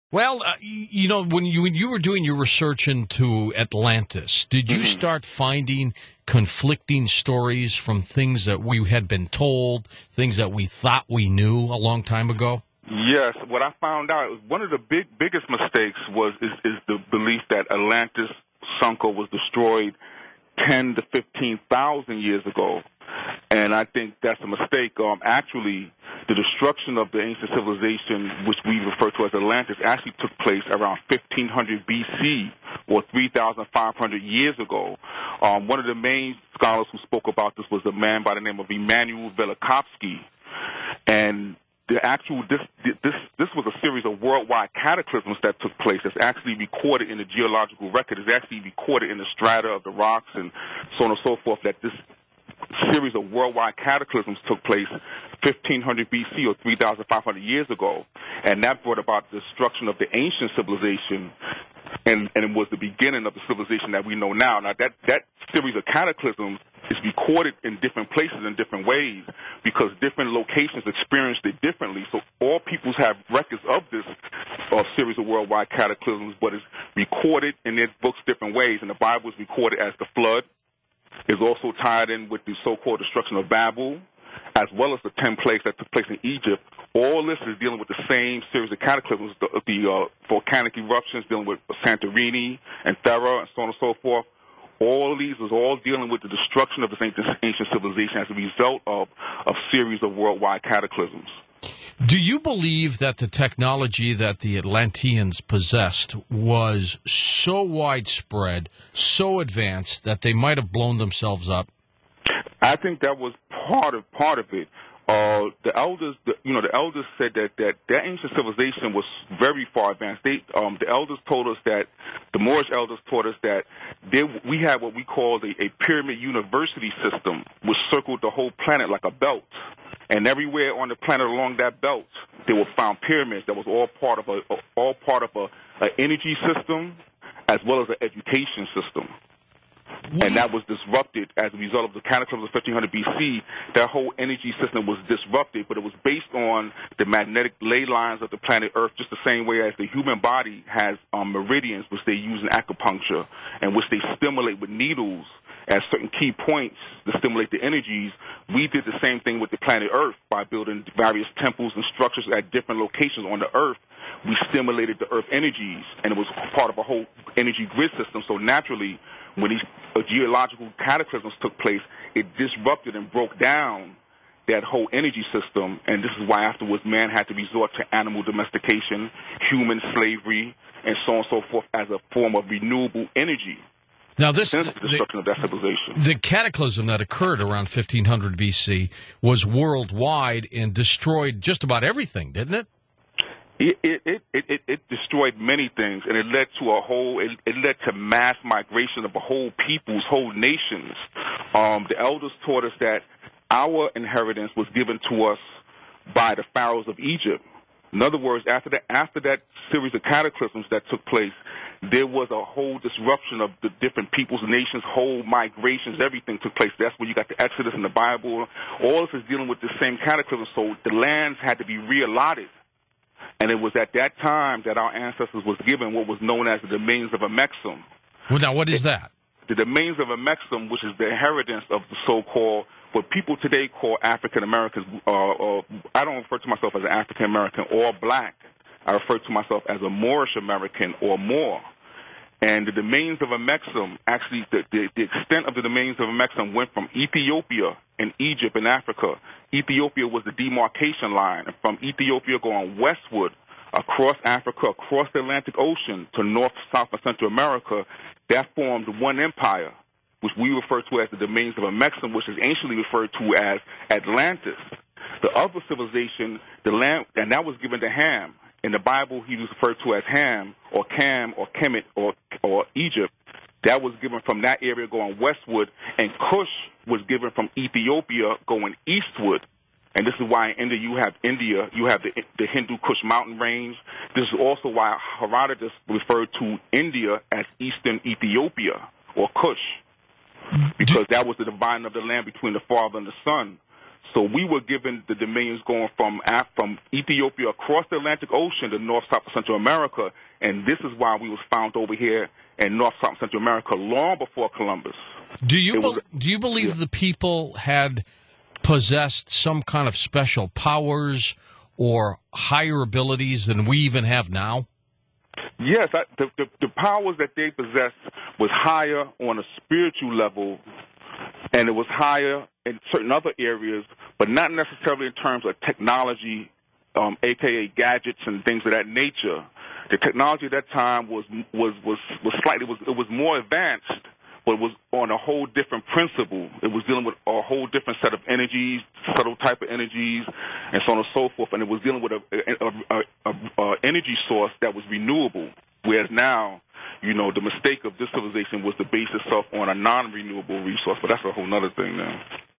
Well, when you were doing your research into Atlantis, did you start finding conflicting stories from things that we had been told, things that we thought we knew a long time ago? Yes, what I found out was one of the biggest mistakes is the belief that Atlantis sunk or was destroyed 10 to 15,000 years ago. And I think that's a mistake. Actually, the destruction of the ancient civilization, which we refer to as Atlantis, actually took place around 1500 BC, or 3,500 years ago. One of the main scholars who spoke about this was a man by the name of Immanuel Velikovsky. And this was a series of worldwide cataclysms that took place. It's actually recorded in the geological record. It's actually recorded in the strata of the rocks and so on and so forth, that this series of worldwide cataclysms took place 1500 BC or 3,500 years ago, and that brought about the destruction of the ancient civilization, and it was the beginning of the civilization that we know now. Now, that series of cataclysms is recorded in different places in different ways because different locations experienced it differently. So all peoples have records of this series of worldwide cataclysms, but it's recorded in their books different ways, and the Bible is recorded as the flood. Is also tied in with the so-called destruction of Babel, as well as the 10 plagues that took place in Egypt. All this is dealing with the same series of cataclysms, the volcanic eruptions dealing with Santorini and Thera and so on and so forth. All of these is all dealing with the destruction of this ancient civilization as a result of a series of worldwide cataclysms. Do you believe that the technology that the Atlanteans possessed was so widespread, so advanced, that they might have blown themselves up? I think that was part of it. The elders said that ancient civilization was very far advanced. The elders told us that the Moorish elders taught us that we had what we called a pyramid university system, which circled the whole planet like a belt. And everywhere on the planet along that belt, there were found pyramids that was all part of a energy system as well as an education system. And that was disrupted as a result of the cataclysm of 1500 BC. That whole energy system was disrupted, but it was based on the magnetic ley lines of the planet Earth, just the same way as the human body has meridians, which they use in acupuncture, and which they stimulate with needles at certain key points to stimulate the energies. We did the same thing with the planet Earth by building various temples and structures at different locations on the Earth. We stimulated the Earth energies, and it was part of a whole energy grid system. So naturally, when these geological cataclysms took place, it disrupted and broke down that whole energy system, and this is why afterwards man had to resort to animal domestication, human slavery, and so on and so forth as a form of renewable energy. Now, the destruction of that civilization. The cataclysm that occurred around 1500 BC was worldwide and destroyed just about everything, didn't it? It destroyed many things, and it led to it led to mass migration of whole peoples, whole nations. The elders taught us that our inheritance was given to us by the pharaohs of Egypt. In other words, after that series of cataclysms that took place, there was a whole disruption of the different peoples, nations, whole migrations, everything took place. That's where you got the Exodus in the Bible. All this is dealing with the same cataclysm, so the lands had to be reallotted. And it was at that time that our ancestors was given what was known as the domains of Amexem. Well, now, what is that? The domains of Amexem, which is the inheritance of the so-called, what people today call African Americans, or I don't refer to myself as an African American or black. I refer to myself as a Moorish American or Moor. And the domains of Amexem, actually, the extent of the domains of Amexem went from Ethiopia and Egypt and Africa. Ethiopia was the demarcation line. And from Ethiopia going westward, across Africa, across the Atlantic Ocean to North, South, and Central America, that formed one empire, which we refer to as the domains of Amexem, which is anciently referred to as Atlantis. The other civilization, the land, and that was given to Ham. In the Bible, he was referred to as Ham or Cam or Kemet or Egypt. That was given from that area going westward, and Cush was given from Ethiopia going eastward. And this is why in India, you have the Hindu Kush mountain range. This is also why Herodotus referred to India as Eastern Ethiopia or Kush, because that was the dividing of the land between the father and the son. So we were given the dominions going from Ethiopia across the Atlantic Ocean to North, South, and Central America, and this is why we was found over here in North, South, and Central America long before Columbus. Do you believe the people had possessed some kind of special powers or higher abilities than we even have now? Yes, the powers that they possessed was higher on a spiritual level, and it was higher in certain other areas, but not necessarily in terms of technology, aka gadgets and things of that nature. The technology at that time was more advanced, but it was on a whole different principle. It was dealing with a whole different set of energies, subtle type of energies, and so on and so forth. And it was dealing with a energy source that was renewable. Whereas now, the mistake of this civilization was to base itself on a non-renewable resource. But that's a whole other thing now.